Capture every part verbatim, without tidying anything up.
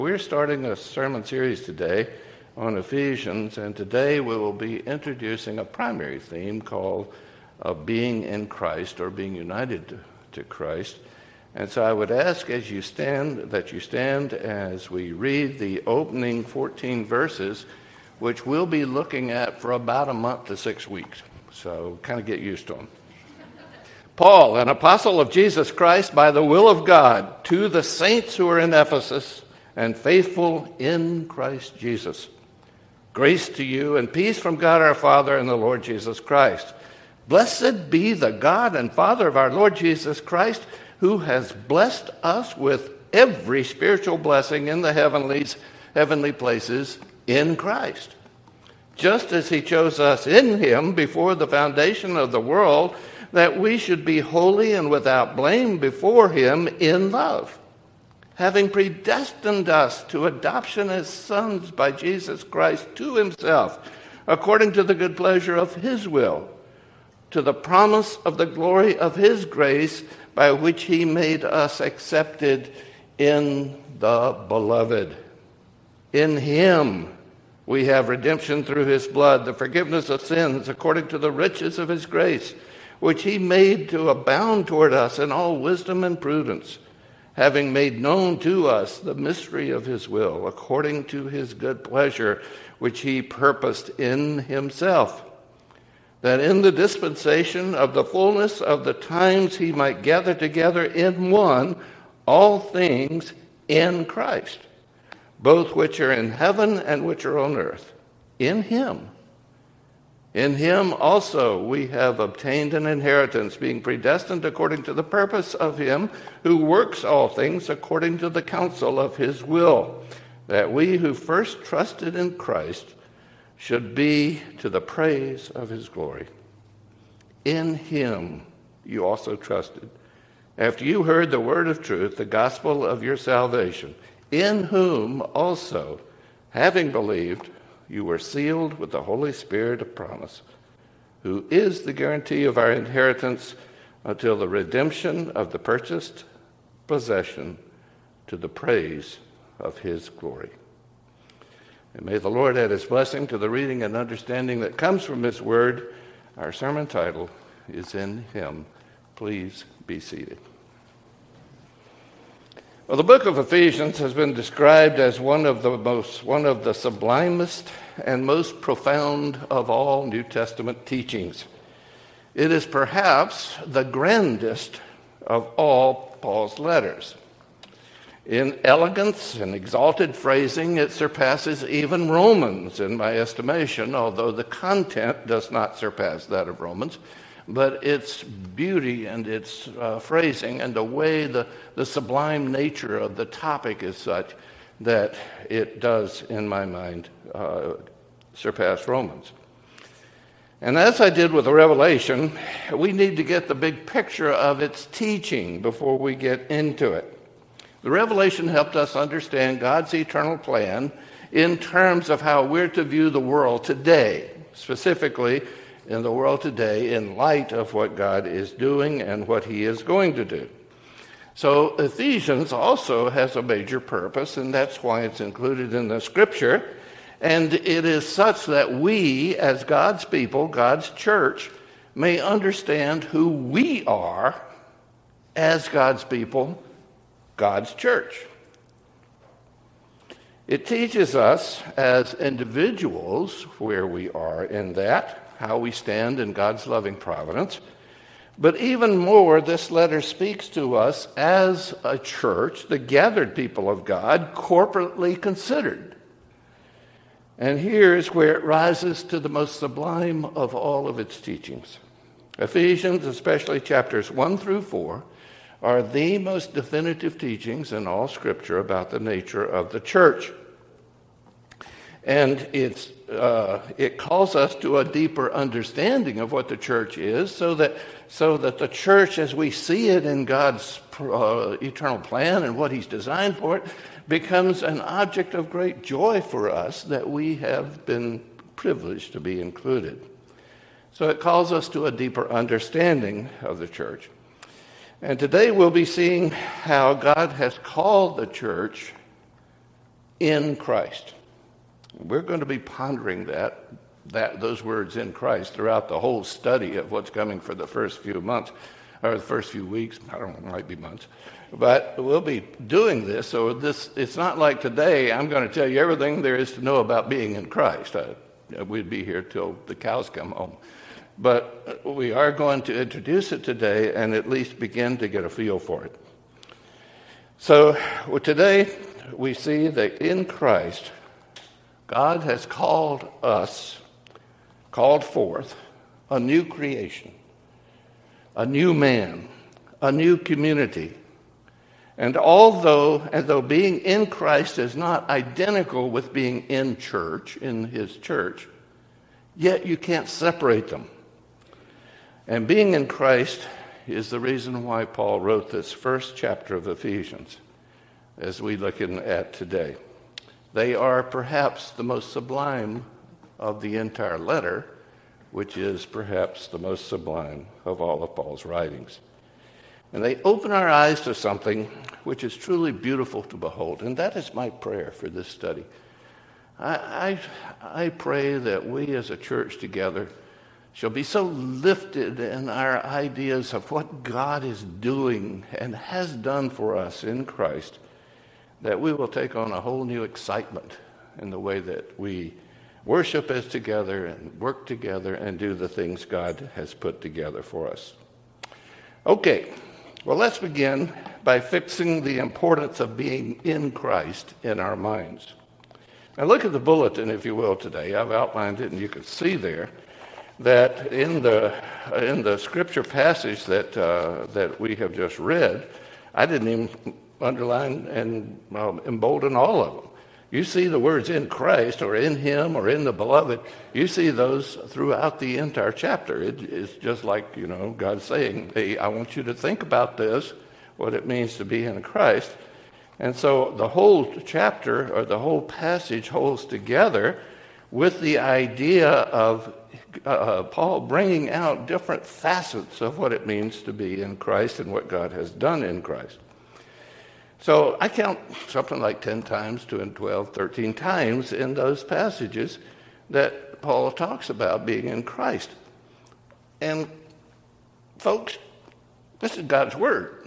We're starting a sermon series today on Ephesians, and today we will be introducing a primary theme called uh, being in Christ, or being united to, to Christ. And so I would ask as you stand, that you stand as we read the opening fourteen verses, which we'll be looking at for about a month to six weeks. So kind of get used to them. Paul, an apostle of Jesus Christ by the will of God, to the saints who are in Ephesus and faithful in Christ Jesus. Grace to you and peace from God our Father and the Lord Jesus Christ. Blessed be the God and Father of our Lord Jesus Christ, who has blessed us with every spiritual blessing in the heavenlies, heavenly places in Christ, just as he chose us in him before the foundation of the world, that we should be holy and without blame before him in love, having predestined us to adoption as sons by Jesus Christ to himself, according to the good pleasure of his will, to the promise of the glory of his grace, by which he made us accepted in the beloved. In him we have redemption through his blood, the forgiveness of sins, according to the riches of his grace, which he made to abound toward us in all wisdom and prudence, having made known to us the mystery of his will, according to his good pleasure, which he purposed in himself, that in the dispensation of the fullness of the times he might gather together in one all things in Christ, both which are in heaven and which are on earth. In him. In him also we have obtained an inheritance, being predestined according to the purpose of him who works all things according to the counsel of his will, that we who first trusted in Christ should be to the praise of his glory. In him you also trusted, after you heard the word of truth, the gospel of your salvation, in whom also, having believed, you were sealed with the Holy Spirit of promise, who is the guarantee of our inheritance until the redemption of the purchased possession, to the praise of his glory. And may the Lord add his blessing to the reading and understanding that comes from his word. Our sermon title is In Him. Please be seated. Well, the book of Ephesians has been described as one of the most, one of the sublimest and most profound of all New Testament teachings. It is perhaps the grandest of all Paul's letters. In elegance and exalted phrasing, it surpasses even Romans, in my estimation, although the content does not surpass that of Romans. But its beauty and its uh, phrasing and the way the, the sublime nature of the topic is such that it does, in my mind, uh, surpass Romans. And as I did with the Revelation, we need to get the big picture of its teaching before we get into it. The Revelation helped us understand God's eternal plan in terms of how we're to view the world today, specifically in the world today in light of what God is doing and what he is going to do. So Ephesians also has a major purpose, and that's why it's included in the scripture. And it is such that we, as God's people, God's church, may understand who we are as God's people, God's church. It teaches us as individuals where we are in that, how we stand in God's loving providence. But even more, this letter speaks to us as a church, the gathered people of God, corporately considered. And here's where it rises to the most sublime of all of its teachings. Ephesians, especially chapters one through four, are the most definitive teachings in all Scripture about the nature of the church. And it's uh, it calls us to a deeper understanding of what the church is, so that so that the church, as we see it in God's uh, eternal plan and what he's designed for it, becomes an object of great joy for us that we have been privileged to be included. So it calls us to a deeper understanding of the church. And today we'll be seeing how God has called the church in Christ. We're going to be pondering that, that those words in Christ throughout the whole study of what's coming for the first few months, or the first few weeks. I don't know, it might be months. But we'll be doing this, so this it's not like today I'm going to tell you everything there is to know about being in Christ. I, we'd be here till the cows come home. But we are going to introduce it today and at least begin to get a feel for it. So well, today we see that in Christ, God has called us, called forth a new creation, a new man, a new community. And although, as though being in Christ is not identical with being in church, in his church, yet you can't separate them. And being in Christ is the reason why Paul wrote this first chapter of Ephesians, as we look at today. They are perhaps the most sublime of the entire letter, which is perhaps the most sublime of all of Paul's writings. And they open our eyes to something which is truly beautiful to behold, and that is my prayer for this study. I, I, I pray that we as a church together shall be so lifted in our ideas of what God is doing and has done for us in Christ, that we will take on a whole new excitement in the way that we worship as together and work together and do the things God has put together for us. Okay, well, let's begin by fixing the importance of being in Christ in our minds. Now look at the bulletin, if you will, today. I've outlined it, and you can see there that in the in the scripture passage that uh, that we have just read, I didn't even underline and uh, embolden all of them. You see the words in Christ or in him or in the beloved. You see those throughout the entire chapter. It, it's just like, you know, God saying, hey, I want you to think about this, what it means to be in Christ. And so the whole chapter or the whole passage holds together with the idea of uh, Paul bringing out different facets of what it means to be in Christ and what God has done in Christ. So I count something like ten times, two and twelve, thirteen times in those passages that Paul talks about being in Christ. And folks, this is God's word.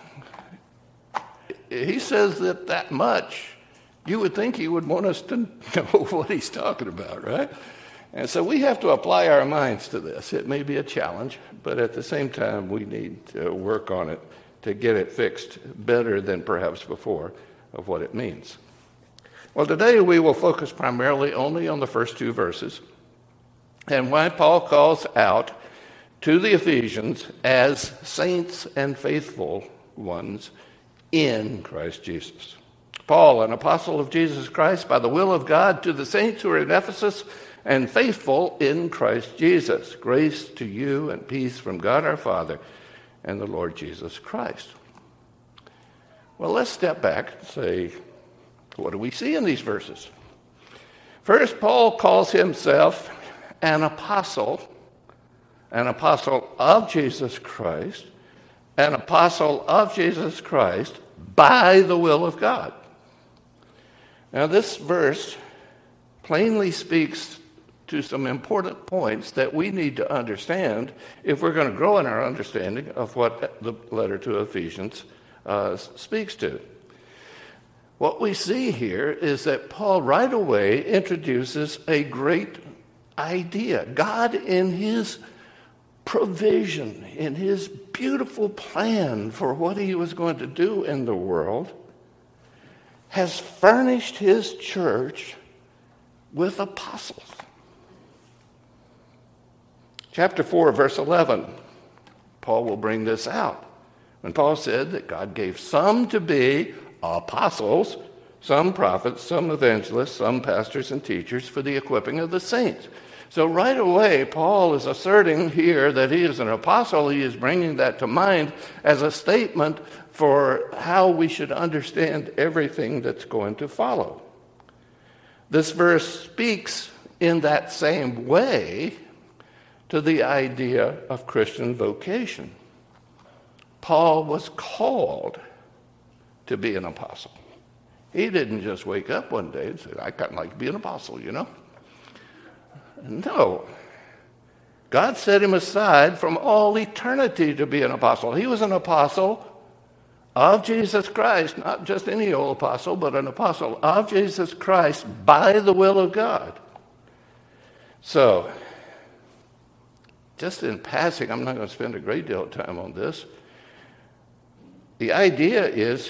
He says that that much, you would think he would want us to know what he's talking about, right? And so we have to apply our minds to this. It may be a challenge, but at the same time, we need to work on it to get it fixed better than perhaps before of what it means. Well, today we will focus primarily only on the first two verses and why Paul calls out to the Ephesians as saints and faithful ones in Christ Jesus. Paul, an apostle of Jesus Christ by the will of God, to the saints who are in Ephesus and faithful in Christ Jesus. Grace to you and peace from God our Father and the Lord Jesus Christ. Well, let's step back and say, what do we see in these verses? First, Paul calls himself an apostle, an apostle of Jesus Christ, an apostle of Jesus Christ by the will of God. Now, this verse plainly speaks to some important points that we need to understand if we're going to grow in our understanding of what the letter to Ephesians uh, speaks to. What we see here is that Paul right away introduces a great idea. God, in his provision, in his beautiful plan for what he was going to do in the world, has furnished his church with apostles. Chapter four, verse eleven, Paul will bring this out. When Paul said that God gave some to be apostles, some prophets, some evangelists, some pastors and teachers for the equipping of the saints. So right away, Paul is asserting here that he is an apostle. He is bringing that to mind as a statement for how we should understand everything that's going to follow. This verse speaks in that same way to the idea of Christian vocation. Paul was called to be an apostle. He didn't just wake up one day and say, I kind of like to be an apostle, you know? No. God set him aside from all eternity to be an apostle. He was an apostle of Jesus Christ, not just any old apostle, but an apostle of Jesus Christ by the will of God. So, just in passing, I'm not going to spend a great deal of time on this. The idea is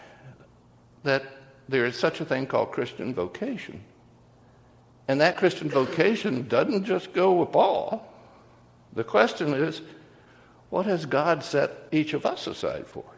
that there is such a thing called Christian vocation. And that Christian vocation doesn't just go with Paul. The question is, what has God set each of us aside for?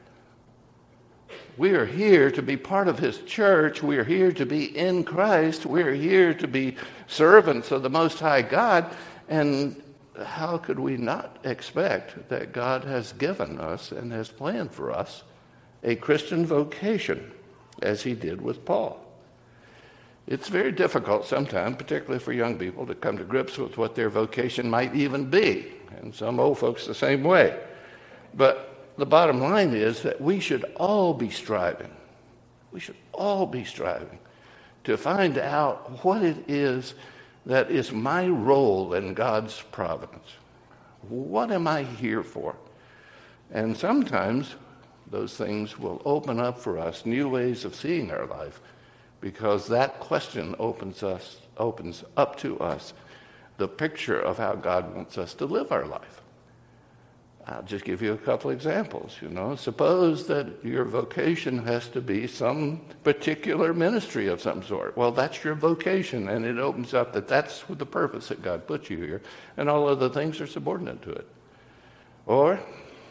We are here to be part of his church. We are here to be in Christ. We are here to be servants of the Most High God. And how could we not expect that God has given us and has planned for us a Christian vocation, as he did with Paul? It's very difficult sometimes, particularly for young people, to come to grips with what their vocation might even be. And some old folks the same way. But the bottom line is that we should all be striving. We should all be striving to find out what it is that is my role in God's providence. What am I here for? And sometimes those things will open up for us new ways of seeing our life, because that question opens us opens up to us the picture of how God wants us to live our life. I'll just give you a couple examples. You know, suppose that your vocation has to be some particular ministry of some sort. Well, that's your vocation, and it opens up that that's the purpose that God put you here, and all other things are subordinate to it. Or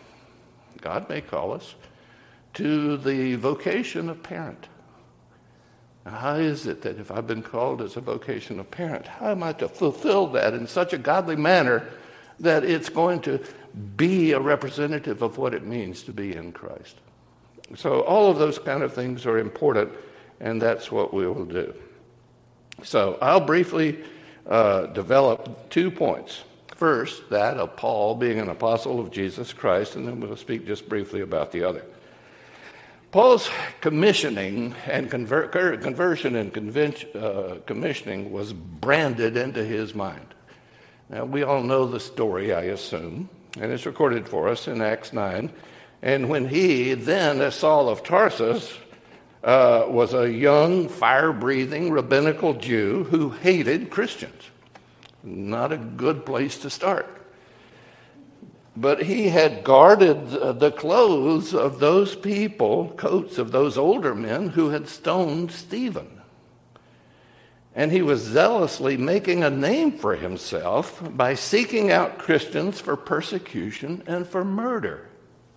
God may call us to the vocation of parent. Now, how is it that if I've been called as a vocation of parent, how am I to fulfill that in such a godly manner that it's going to be a representative of what it means to be in Christ? So all of those kind of things are important, and that's what we will do. So I'll briefly uh, develop two points. First, that of Paul being an apostle of Jesus Christ, and then we'll speak just briefly about the other. Paul's commissioning and conver- conversion and conven- uh, commissioning was branded into his mind. Now, we all know the story, I assume, and it's recorded for us in Acts nine. And when he, then as Saul of Tarsus, uh, was a young, fire-breathing, rabbinical Jew who hated Christians. Not a good place to start. But he had guarded the clothes of those people, coats of those older men who had stoned Stephen. And he was zealously making a name for himself by seeking out Christians for persecution and for murder.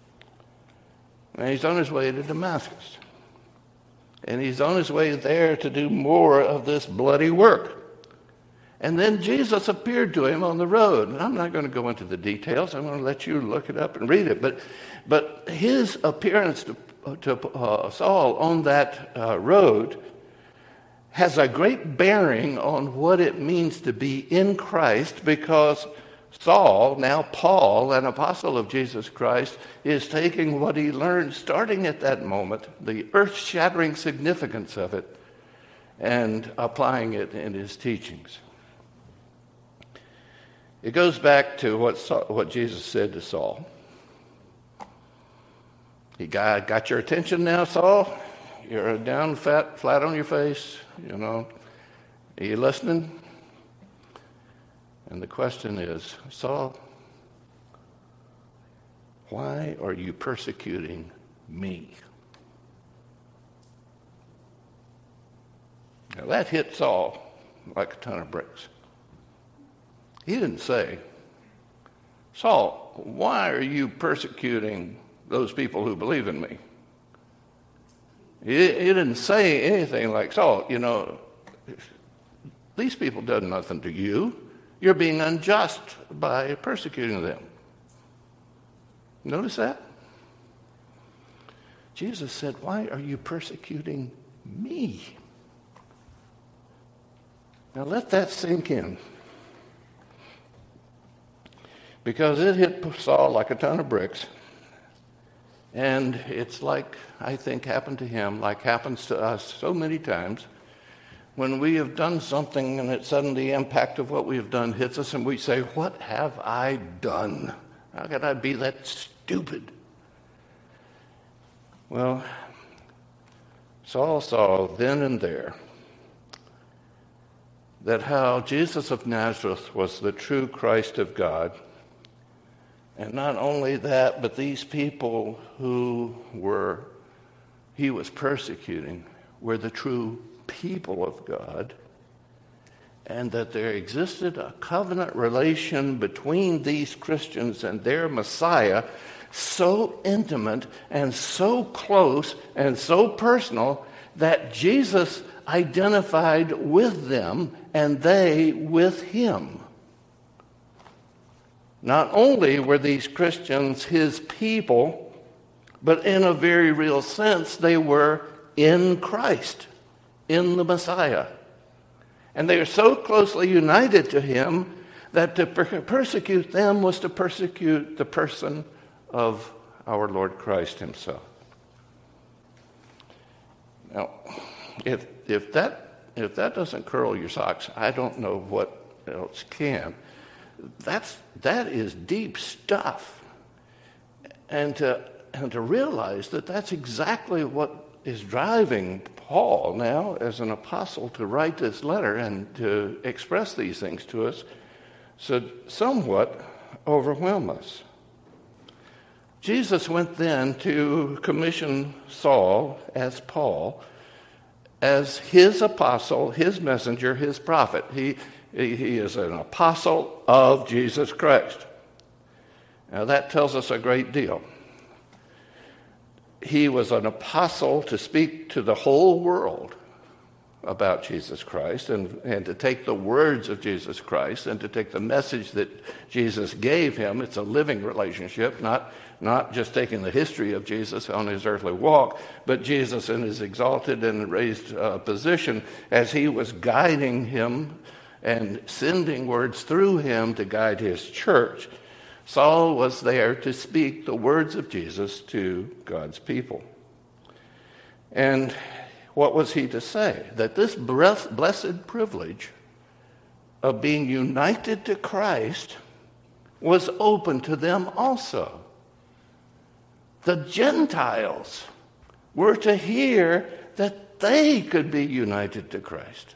And he's on his way to Damascus. And he's on his way there to do more of this bloody work. And then Jesus appeared to him on the road. And I'm not going to go into the details. I'm going to let you look it up and read it. But, but his appearance to, to uh, Saul on that uh, road has a great bearing on what it means to be in Christ, because Saul, now Paul, an apostle of Jesus Christ, is taking what he learned starting at that moment, the earth-shattering significance of it, and applying it in his teachings. It goes back to what Saul, what Jesus said to Saul. He got, got your attention now, Saul? You're down fat, flat on your face, you know. Are you listening? And the question is, Saul, why are you persecuting me? Now that hit Saul like a ton of bricks. He didn't say, Saul, why are you persecuting those people who believe in me? He, he didn't say anything like, Saul, you know, these people done nothing to you. You're being unjust by persecuting them. Notice that? Jesus said, why are you persecuting me? Now let that sink in. Because it hit Saul like a ton of bricks. And it's like, I think, happened to him, like happens to us so many times, when we have done something and it suddenly the impact of what we have done hits us and we say, what have I done? How could I be that stupid? Well, Saul saw then and there that how Jesus of Nazareth was the true Christ of God. And not only that, but these people who were, he was persecuting, were the true people of God, and that there existed a covenant relation between these Christians and their Messiah so intimate and so close and so personal that Jesus identified with them and they with him. Not only were these Christians his people, but in a very real sense, they were in Christ, in the Messiah. And they are so closely united to him that to per- persecute them was to persecute the person of our Lord Christ himself. Now, if if that if that doesn't curl your socks, I don't know what else can. That's that is deep stuff. And to and to realize that that's exactly what is driving Paul now as an apostle to write this letter and to express these things to us should somewhat overwhelm us. Jesus went then to commission Saul as Paul, as his apostle, his messenger, his prophet. He, he is an apostle of Jesus Christ. Now that tells us a great deal. He was an apostle to speak to the whole world about Jesus Christ and, and to take the words of Jesus Christ and to take the message that Jesus gave him. It's a living relationship, not, not just taking the history of Jesus on his earthly walk, but Jesus in his exalted and raised uh, position as he was guiding him and sending words through him to guide his church. Saul was there to speak the words of Jesus to God's people. And what was he to say? That this blessed privilege of being united to Christ was open to them also. The Gentiles were to hear that they could be united to Christ.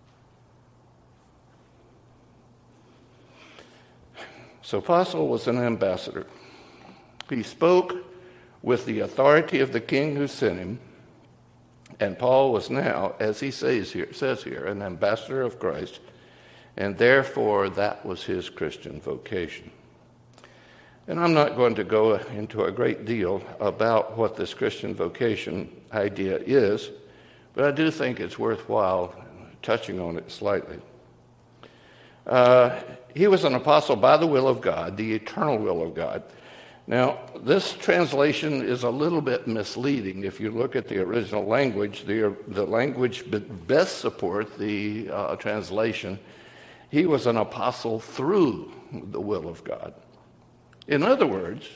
So Paul was an ambassador. He spoke with the authority of the king who sent him, and Paul was now, as he says here, says here, an ambassador of Christ, and therefore that was his Christian vocation. And I'm not going to go into a great deal about what this Christian vocation idea is, but I do think it's worthwhile touching on it slightly. Uh, he was an apostle by the will of God, the eternal will of God. Now, this translation is a little bit misleading. If you look at the original language, the, the language best supports the uh, translation, he was an apostle through the will of God. In other words,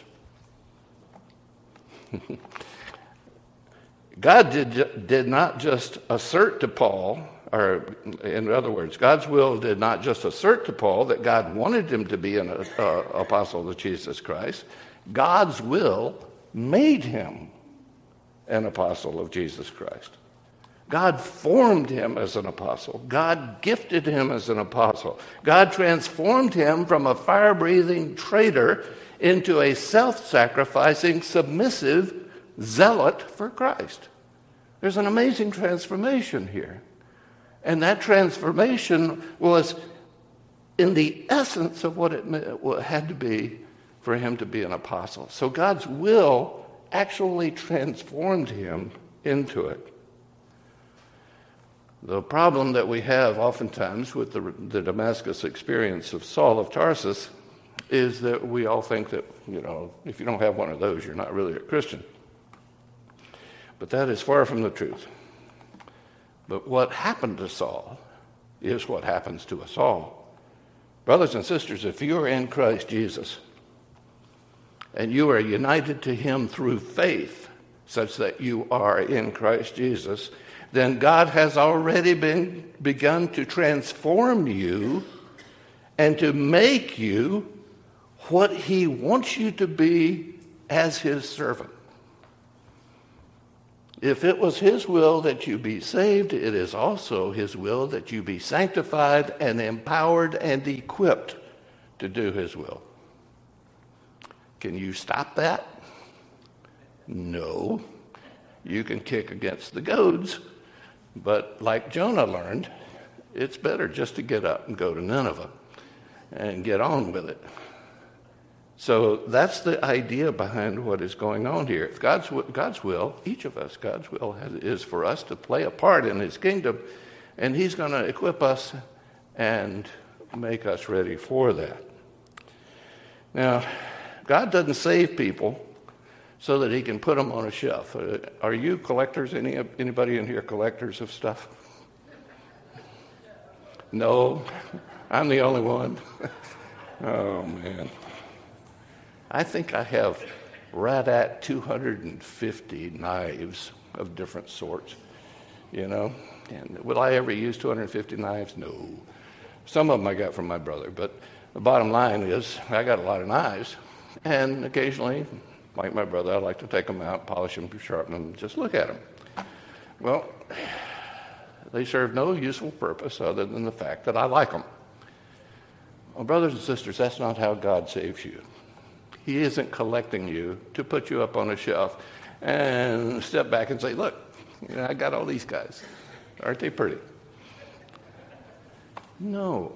God did, did not just assert to Paul, or in other words, God's will did not just assert to Paul that God wanted him to be an uh, apostle of Jesus Christ. God's will made him an apostle of Jesus Christ. God formed him as an apostle. God gifted him as an apostle. God transformed him from a fire-breathing traitor into a self-sacrificing, submissive zealot for Christ. There's an amazing transformation here. And that transformation was in the essence of what it had to be for him to be an apostle. So God's will actually transformed him into it. The problem that we have oftentimes with the, the Damascus experience of Saul of Tarsus is that we all think that, you know, if you don't have one of those, you're not really a Christian. But that is far from the truth. But what happened to Saul is what happens to us all. Brothers and sisters, if you are in Christ Jesus, and you are united to him through faith, such that you are in Christ Jesus, then God has already been begun to transform you and to make you what he wants you to be as his servant. If it was his will that you be saved, it is also his will that you be sanctified and empowered and equipped to do his will. Can you stop that? No. You can kick against the goads, but like Jonah learned, it's better just to get up and go to Nineveh and get on with it. So that's the idea behind what is going on here. If God's, God's will, each of us, God's will has, is for us to play a part in his kingdom, and he's going to equip us and make us ready for that. Now, God doesn't save people so that he can put them on a shelf. Uh, are you collectors? Any Anybody in here collectors of stuff? No, I'm the only one. Oh, man. I think I have right at two hundred fifty knives of different sorts, you know. And will I ever use two hundred fifty knives? No. Some of them I got from my brother, but the bottom line is I got a lot of knives, and occasionally, like my brother, I like to take them out, polish them, sharpen them, just look at them. Well, they serve no useful purpose other than the fact that I like them. Well, brothers and sisters, that's not how God saves you. He isn't collecting you to put you up on a shelf and step back and say, look, you know, I got all these guys. Aren't they pretty? No.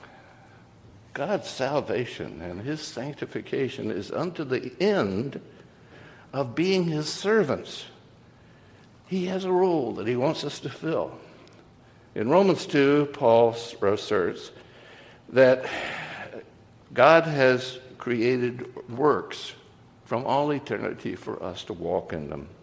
God's salvation and his sanctification is unto the end of being his servants. He has a role that he wants us to fill. In Romans two, Paul asserts that God has created works from all eternity for us to walk in them.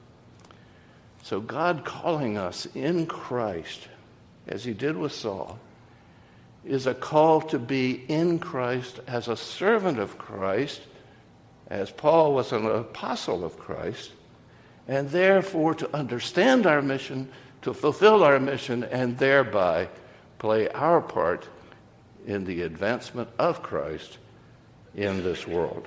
So God calling us in Christ, as he did with Saul, is a call to be in Christ as a servant of Christ, as Paul was an apostle of Christ, and therefore to understand our mission, to fulfill our mission, and thereby play our part in the advancement of Christ in this world.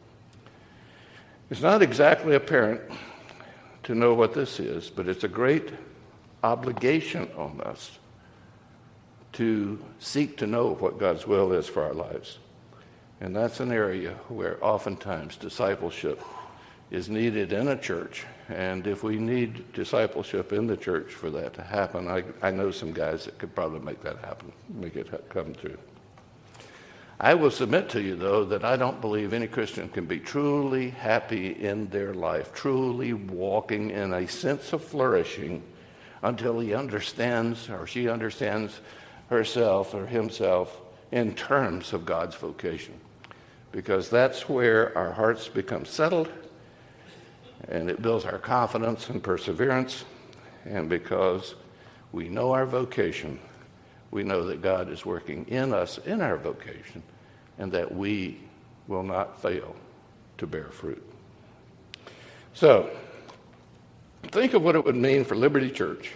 It's not exactly apparent to know what this is, but it's a great obligation on us to seek to know what God's will is for our lives. And that's an area where oftentimes discipleship is needed in a church. And if we need discipleship in the church for that to happen, I, I know some guys that could probably make that happen, make it come through. I will submit to you, though, that I don't believe any Christian can be truly happy in their life, truly walking in a sense of flourishing until he understands or she understands herself or himself in terms of God's vocation. Because that's where our hearts become settled, and it builds our confidence and perseverance. And because we know our vocation, we know that God is working in us in our vocation, and that we will not fail to bear fruit. So, think of what it would mean for Liberty Church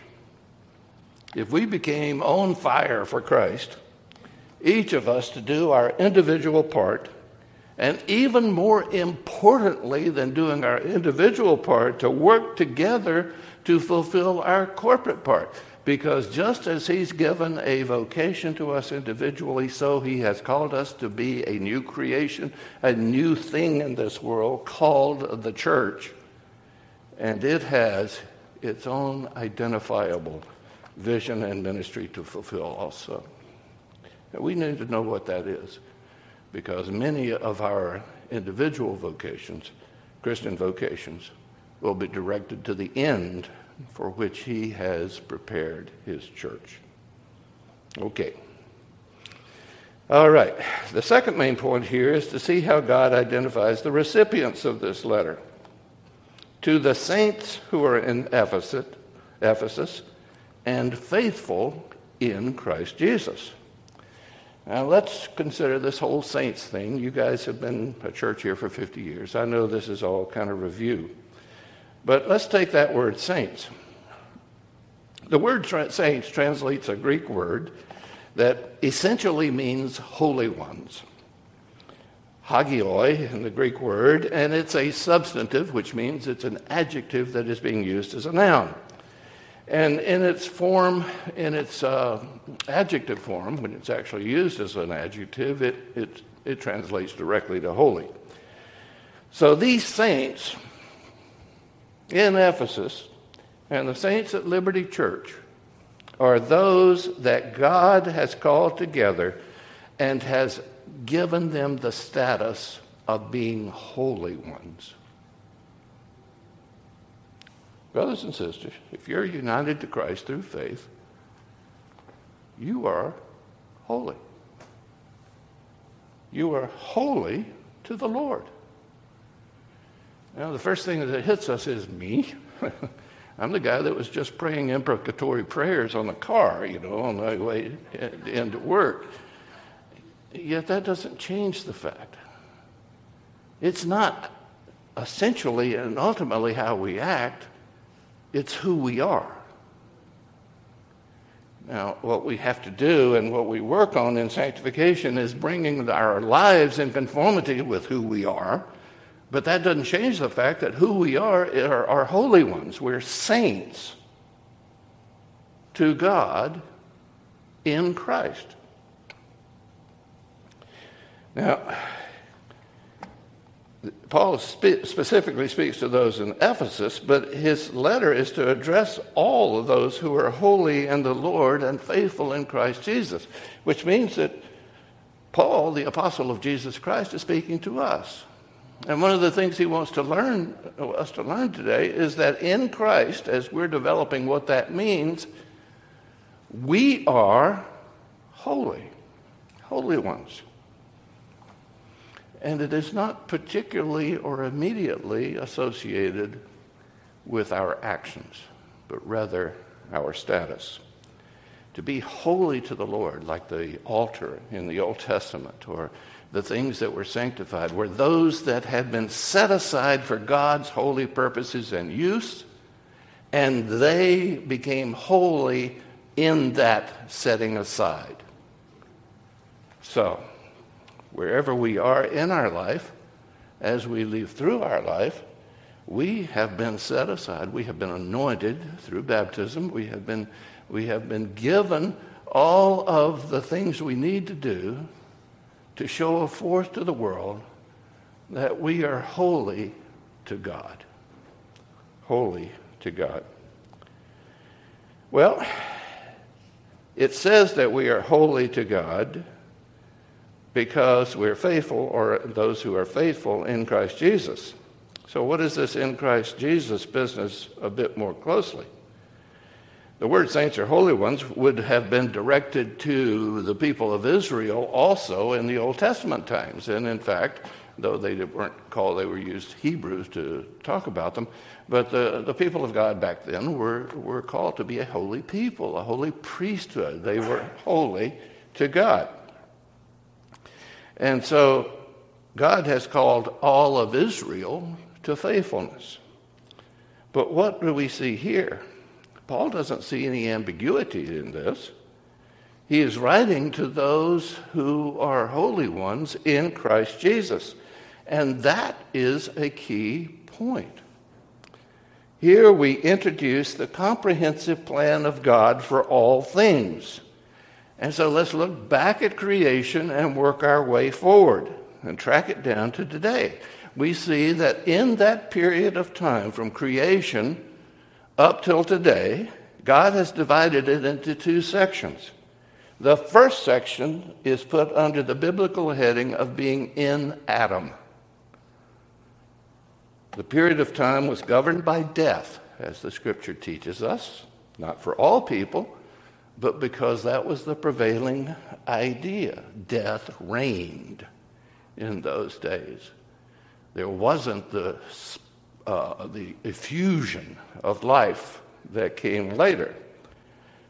if we became on fire for Christ, each of us to do our individual part, and even more importantly than doing our individual part, to work together to fulfill our corporate part. Because just as he's given a vocation to us individually, so he has called us to be a new creation, a new thing in this world called the church. And it has its own identifiable vision and ministry to fulfill also. And we need to know what that is, because many of our individual vocations, Christian vocations, will be directed to the end for which he has prepared his church. Okay. All right. The second main point here is to see how God identifies the recipients of this letter. To the saints who are in Ephesus, Ephesus and faithful in Christ Jesus. Now, let's consider this whole saints thing. You guys have been a church here for fifty years. I know this is all kind of review. But let's take that word saints. The word tra- saints translates a Greek word that essentially means holy ones. Hagioi in the Greek word, and it's a substantive, which means it's an adjective that is being used as a noun. And in its form, in its uh, adjective form, when it's actually used as an adjective, it, it, it translates directly to holy. So these saints in Ephesus and the saints at Liberty Church are those that God has called together and has given them the status of being holy ones. Brothers and sisters, if you're united to Christ through faith, you are holy. You are holy to the Lord. Now, the first thing that hits us is me. I'm the guy that was just praying imprecatory prayers on the car, you know, on my way into work. Yet that doesn't change the fact. It's not essentially and ultimately how we act. It's who we are. Now, what we have to do and what we work on in sanctification is bringing our lives in conformity with who we are. But that doesn't change the fact that who we are are, are holy ones. We're saints to God in Christ. Now, Paul spe- specifically speaks to those in Ephesus, but his letter is to address all of those who are holy in the Lord and faithful in Christ Jesus, which means that Paul, the apostle of Jesus Christ, is speaking to us. And one of the things he wants to learn us to learn today is that in Christ, as we're developing what that means, we are holy, holy ones. And it is not particularly or immediately associated with our actions, but rather our status. To be holy to the Lord, like the altar in the Old Testament, or the things that were sanctified, were those that had been set aside for God's holy purposes and use, and they became holy in that setting aside. So, wherever we are in our life, as we leave through our life, we have been set aside. We have been anointed through baptism. We have been, we have been given all of the things we need to do to show forth to the world that we are holy to God. Holy to God. Well, it says that we are holy to God because we're faithful, or those who are faithful in Christ Jesus. So what is this in Christ Jesus business a bit more closely? The word saints or holy ones would have been directed to the people of Israel also in the Old Testament times. And in fact, though they weren't called, they were used Hebrews to talk about them, but the, the people of God back then were, were called to be a holy people, a holy priesthood. They were holy to God. And so God has called all of Israel to faithfulness. But what do we see here? Paul doesn't see any ambiguity in this. He is writing to those who are holy ones in Christ Jesus. And that is a key point. Here we introduce the comprehensive plan of God for all things. And so let's look back at creation and work our way forward and track it down to today. We see that in that period of time from creation up till today, God has divided it into two sections. The first section is put under the biblical heading of being in Adam. The period of time was governed by death, as the scripture teaches us, not for all people, but because that was the prevailing idea. Death reigned in those days. There wasn't the, uh, the effusion of life that came later.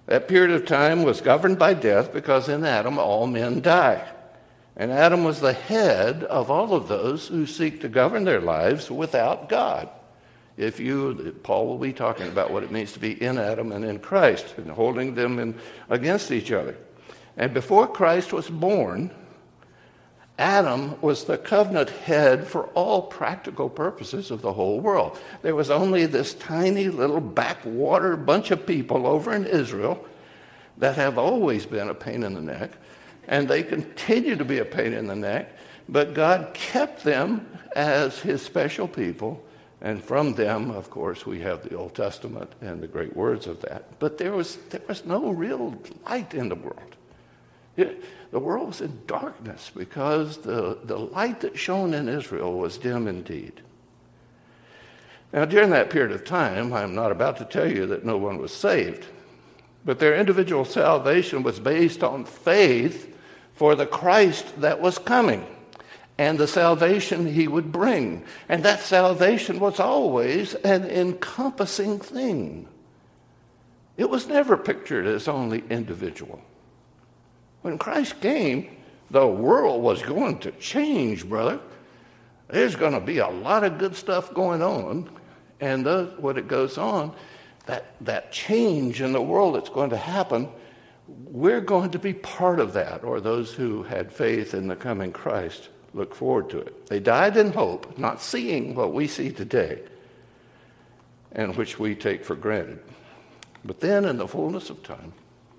That period of time was governed by death because in Adam all men die. And Adam was the head of all of those who seek to govern their lives without God. If you, Paul will be talking about what it means to be in Adam and in Christ and holding them in, against each other. And before Christ was born, Adam was the covenant head for all practical purposes of the whole world. There was only this tiny little backwater bunch of people over in Israel that have always been a pain in the neck, and they continue to be a pain in the neck, but God kept them as his special people, and from them, of course, we have the Old Testament and the great words of that. But there was, there was no real light in the world. It, the world was in darkness because the, the light that shone in Israel was dim indeed. Now, during that period of time, I'm not about to tell you that no one was saved, but their individual salvation was based on faith for the Christ that was coming and the salvation he would bring. And that salvation was always an encompassing thing. It was never pictured as only individual. When Christ came, the world was going to change, brother. There's going to be a lot of good stuff going on. And the, what it goes on, that, that change in the world that's going to happen, we're going to be part of that, or those who had faith in the coming Christ look forward to it. They died in hope, not seeing what we see today, and which we take for granted. But then in the fullness of time,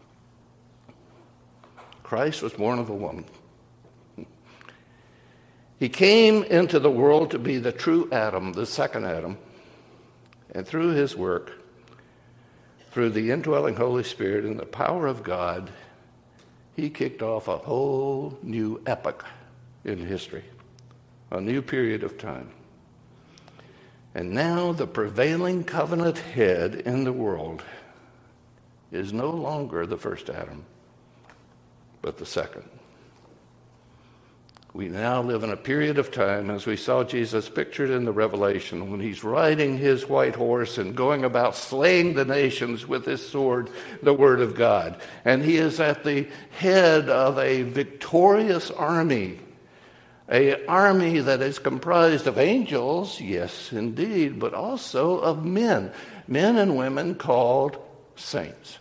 Christ was born of a woman. He came into the world to be the true Adam, the second Adam, and through his work, through the indwelling Holy Spirit and the power of God, he kicked off a whole new epoch in history, a new period of time. And now the prevailing covenant head in the world is no longer the first Adam, but the second. We now live in a period of time, as we saw Jesus pictured in the Revelation, when he's riding his white horse and going about slaying the nations with his sword, the Word of God. And he is at the head of a victorious army, an army that is comprised of angels, yes, indeed, but also of men, men and women called saints,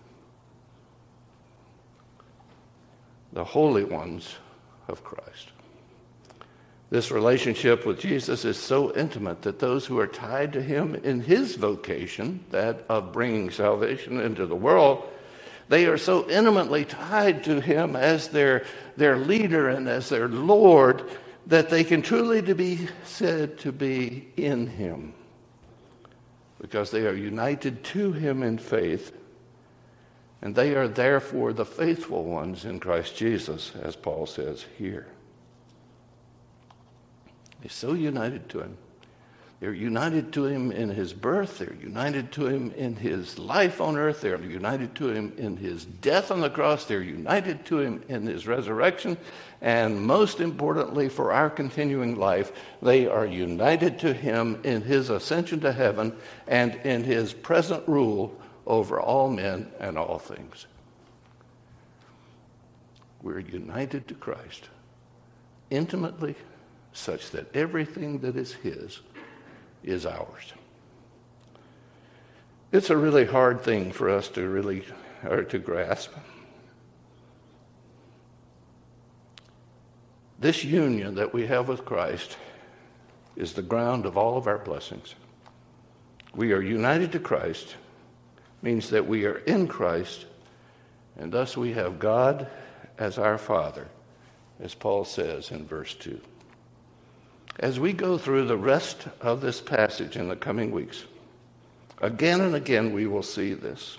the holy ones of Christ. This relationship with Jesus is so intimate that those who are tied to him in his vocation, that of bringing salvation into the world, they are so intimately tied to him as their, their leader and as their Lord that they can truly to be said to be in him, because they are united to him in faith. And they are therefore the faithful ones in Christ Jesus, as Paul says here. They're so united to him. They're united to him in his birth. They're united to him in his life on earth. They're united to him in his death on the cross. They're united to him in his resurrection. And most importantly for our continuing life, they are united to him in his ascension to heaven and in his present rule over all men and all things. We're united to Christ intimately, such that everything that is his is ours. It's a really hard thing for us to really, or to grasp. This union that we have with Christ is the ground of all of our blessings. We are united to Christ, means that we are in Christ, and thus we have God as our Father, as Paul says in verse two. As we go through the rest of this passage in the coming weeks, again and again we will see this.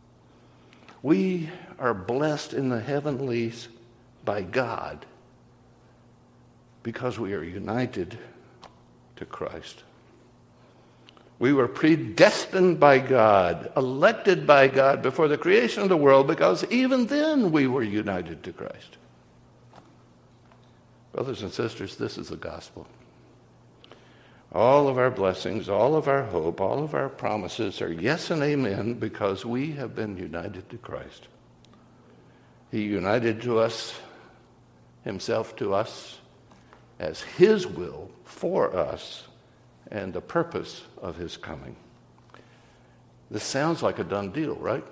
We are blessed in the heavenlies by God because we are united to Christ. We were predestined by God, elected by God before the creation of the world, because even then we were united to Christ. Brothers and sisters, this is the gospel. All of our blessings, all of our hope, all of our promises are yes and amen because we have been united to Christ. He united to us, himself to us, as his will for us and the purpose of his coming. This sounds like a done deal, right?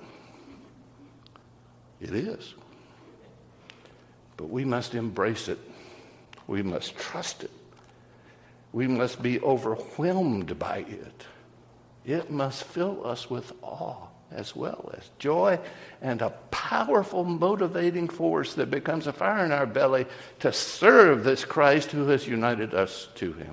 It is. But we must embrace it. We must trust it. We must be overwhelmed by it. It must fill us with awe as well as joy and a powerful motivating force that becomes a fire in our belly to serve this Christ who has united us to him.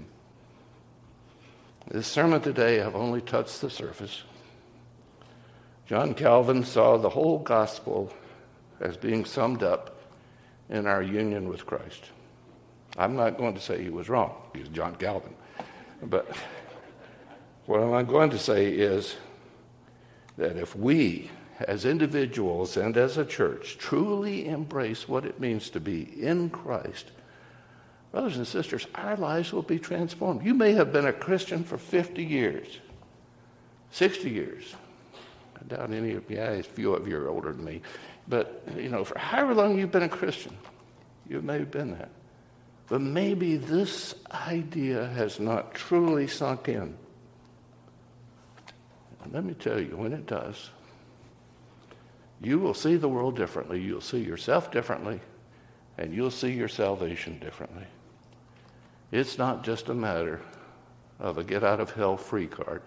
This sermon today, I've only touched the surface. John Calvin saw the whole gospel as being summed up in our union with Christ. I'm not going to say he was wrong. He was John Calvin. But what I'm going to say is that if we, as individuals and as a church, truly embrace what it means to be in Christ, brothers and sisters, our lives will be transformed. You may have been a Christian for fifty years, sixty years. I doubt any of you, yeah, a few of you are older than me. But, you know, for however long you've been a Christian, you may have been that. But maybe this idea has not truly sunk in. And let me tell you, when it does, you will see the world differently, you'll see yourself differently, and you'll see your salvation differently. It's not just a matter of a get-out-of-hell-free card.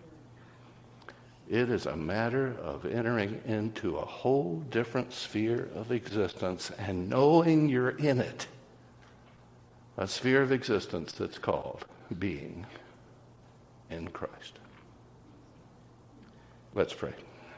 It is a matter of entering into a whole different sphere of existence and knowing you're in it. A sphere of existence that's called being in Christ. Let's pray.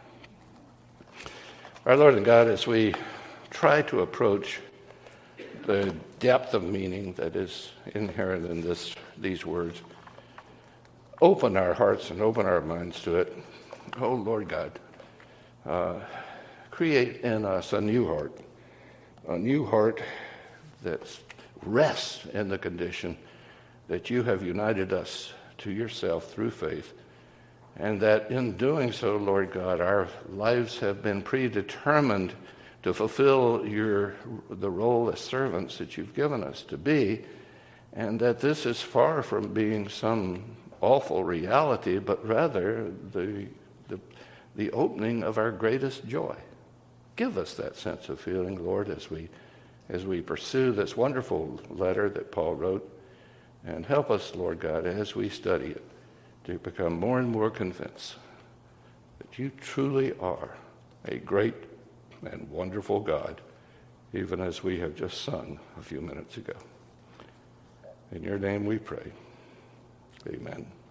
Our Lord and God, as we try to approach the depth of meaning that is inherent in this, these words, open our hearts and open our minds to it. Oh, Lord God, uh, create in us a new heart, a new heart that's rests in the condition that you have united us to yourself through faith, and that in doing so, Lord God, our lives have been predetermined to fulfill your the role as servants that you've given us to be, and that this is far from being some awful reality, but rather the the, the opening of our greatest joy. Give us that sense of feeling, Lord, as we as we pursue this wonderful letter that Paul wrote, and help us, Lord God, as we study it, to become more and more convinced that you truly are a great and wonderful God, even as we have just sung a few minutes ago. In your name we pray. Amen.